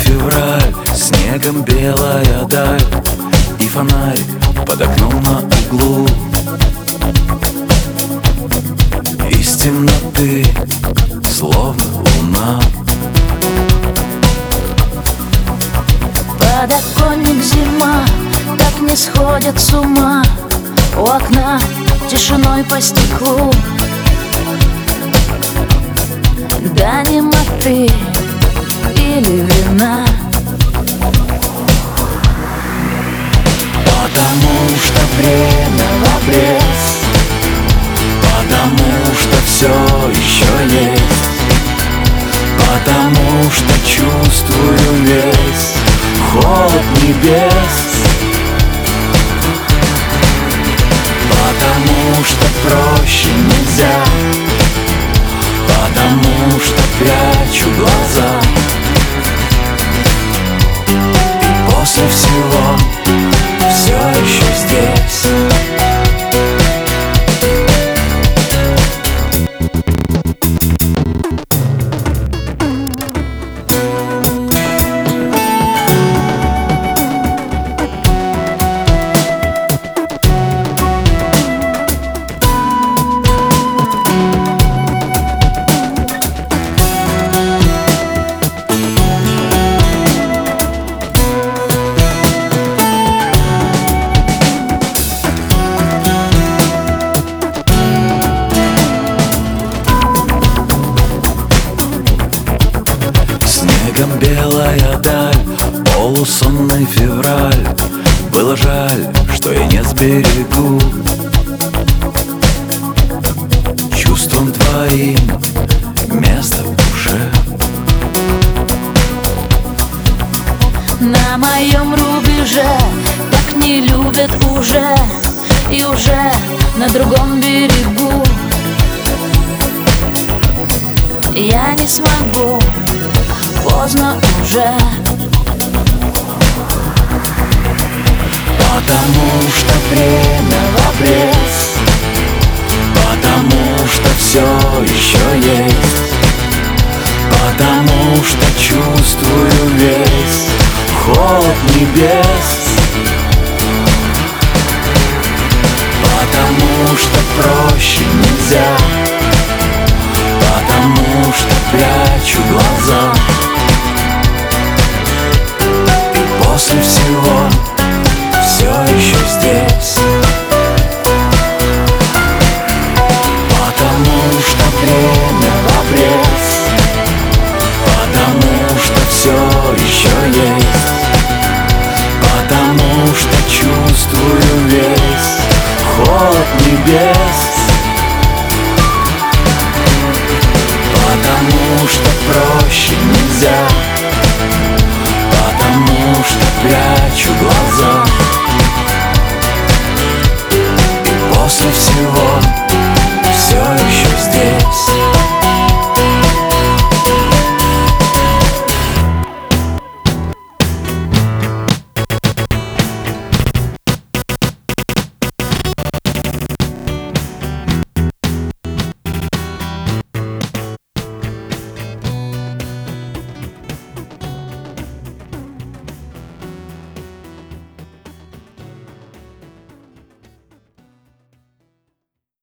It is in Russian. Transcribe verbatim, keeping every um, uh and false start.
февраль, снегом белая даль, и фонарик под окном на углу. Из темноты, словно луна, подоконник зима, так не сходят с ума. У окна тишиной по стеклу, да немоты или вина. Потому что время в обрез, потому что все еще есть, потому что чувствую весь холод небес, потому что проще нельзя, потому что прячу глаза. И после всего все еще здесь. Снегом белая даль, полусонный февраль. Было жаль, что я не сберегу чувством твоим место в душе. На моем рубеже так не любят уже, и уже на другом берегу я не смогу, поздно уже. Потому что время в обрез, потому что все еще есть, потому что чувствую весь холод небес, потому что проще нельзя, потому что прячу глаза. И после всего все еще здесь. Потому что время в обрез, потому что все еще есть, потому что чувствую весь холод небес, потому что проще нельзя, потому что прячу глаза. И после всего